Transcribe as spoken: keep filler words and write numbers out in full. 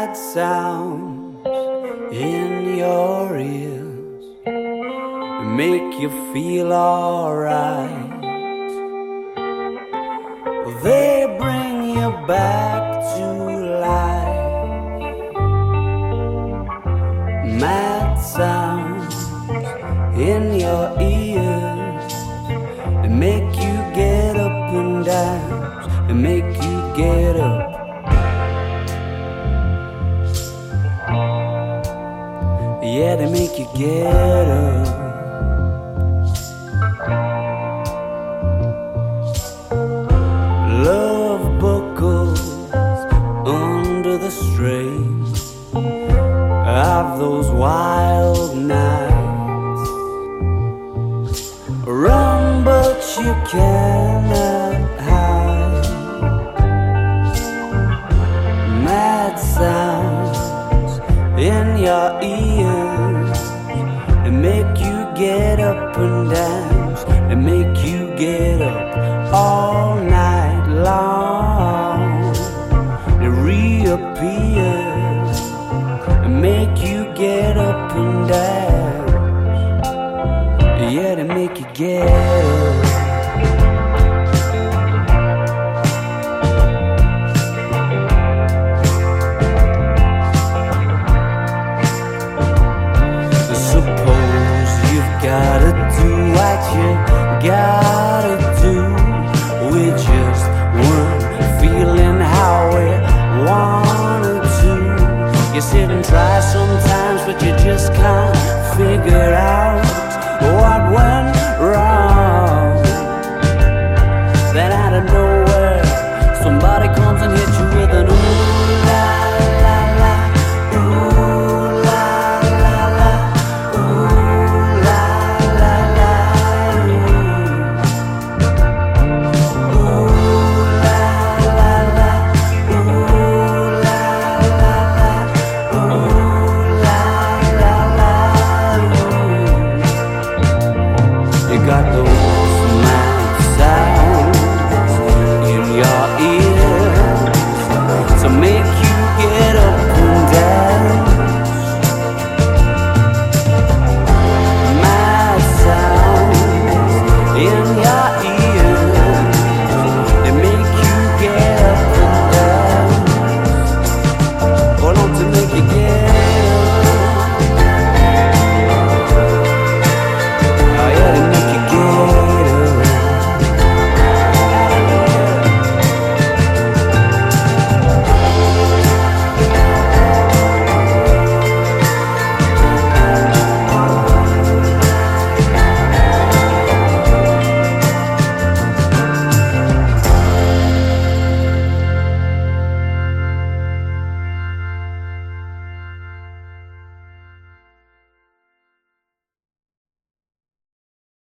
mad sounds in your ears make you feel alright. They bring you back to life. Mad sounds in your ears, they make you get up and dance, they make you get up. Yeah, they make you get up. Love buckles under the strain of those wild nights. Run, but you cannot hide. Mad sounds in your ears, they make you get up and dance, they make you get up all night long. They reappear, they make you get up and dance. Yeah, they make you get up. Gotta do what you gotta do. We just weren't feeling how we wanted to. You sit and try sometimes, but you just can't figure out what went